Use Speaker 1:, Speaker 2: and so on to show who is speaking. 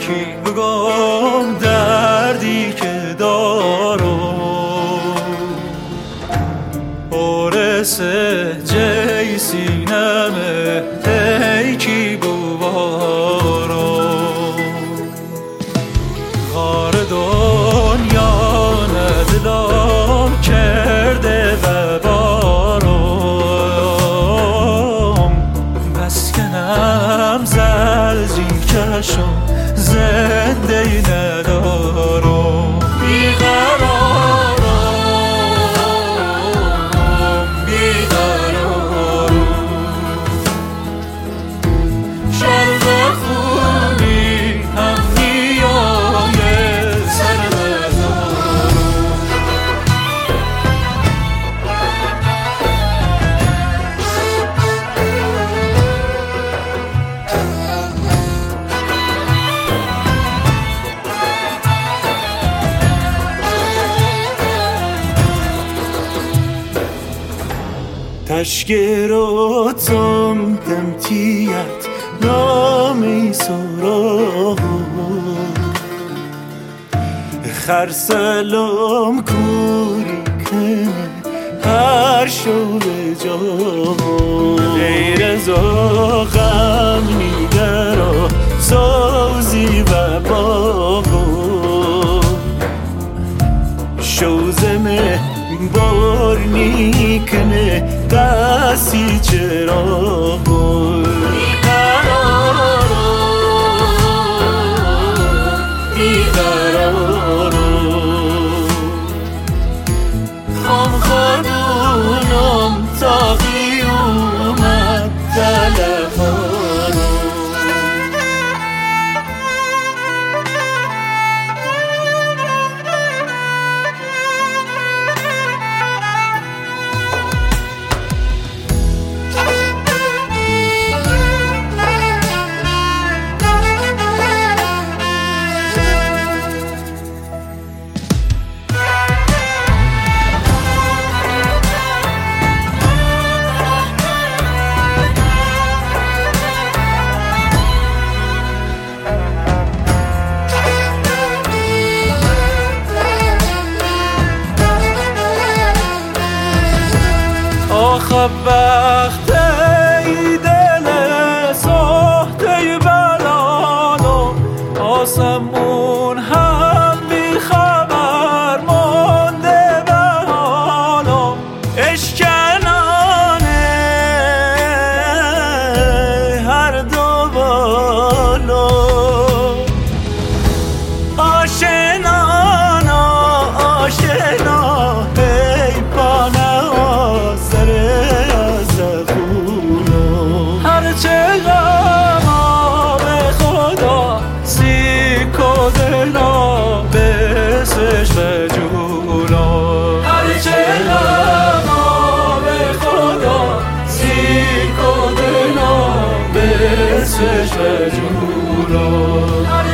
Speaker 1: کی بگم دردی که دارم برس جی سینمه ای کی بوارم غار دنیا ندلم کرده و بارم مسکنم زلزی کشم زنده ندارم بیقرارم بیقرارم شرق خونی هم نیای سر تشکراتم تمتیت نامی سراغ خرسلام کوری کنه هر شب جا غیر زا غم نیگرا سازی و باغو شوزمه بار نیکنه دستی چراغ بیقرارم خام خانونم تا قیومت تلفانم آخه وقت ای دل ساخته بلانو آسمون هم بی خبر مانده به حالو اشکنانه هر دو بالو آشنانا آشنا ای پانه هرچه غم به خدا سیکو دلا بسش به جولا هرچه غم به خدا سیکو دلا بسش به جولا